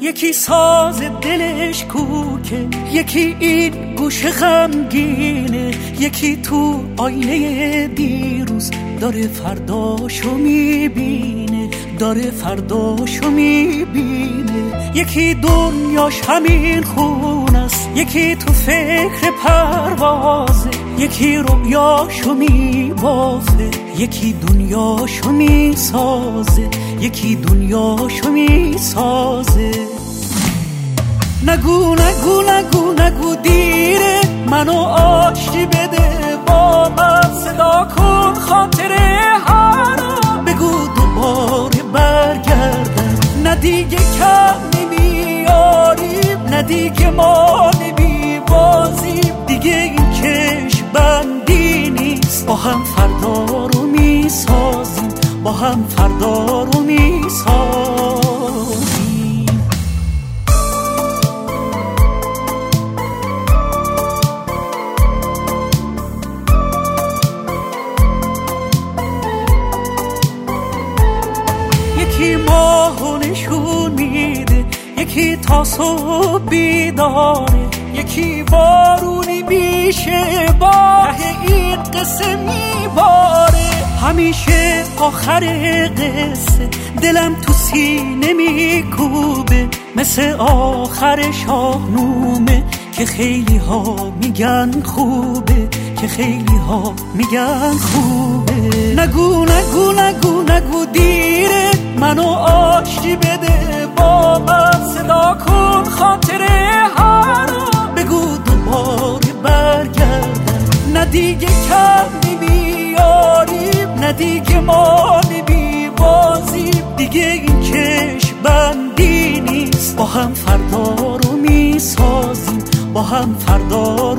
یکی ساز دلش کوکه، یکی این گوش غمگینه، یکی تو آینه دیروز داره فرداشو میبینه، داره فرداشو میبینه. یکی دنیاش همین خون است، یکی تو فکر پروازه، یکی رویاشو میبافه، یکی دنیاشو میسازه، یکی دنیاشو میسازه. نگو نگو نگو نگو دیره، منو آشتی بده با من، صدا کن خاطره ها رو، بگو دوباره برگردم. نه دیگه کم نمیاریم، نه دیگه ما نمیبازیم، دیگه این چشم بندی نیست، با هم فردا رو میسازیم، با هم فردا رو میسازیم. یکی ماهو نشون میده، یکی تا صبح بیداره، یکی بارونی میشه با این قصه میباره. همیشه آخر قصه دلم تو سینه میکوبه، مثل آخر شاهنامه که خیلی ها میگن خوبه، که خیلی ها میگن خوبه. نگو نگو نگو نگو دیره، منو آشتی بده با من، صدا کن خاطره ها رو، بگو دوباره برگردم. نه دیگه کم نمیاریم، نه دیگه ما نمیبازیم، دیگه این چشم بندی نیست، با هم فردا رو میسازیم، با هم فردا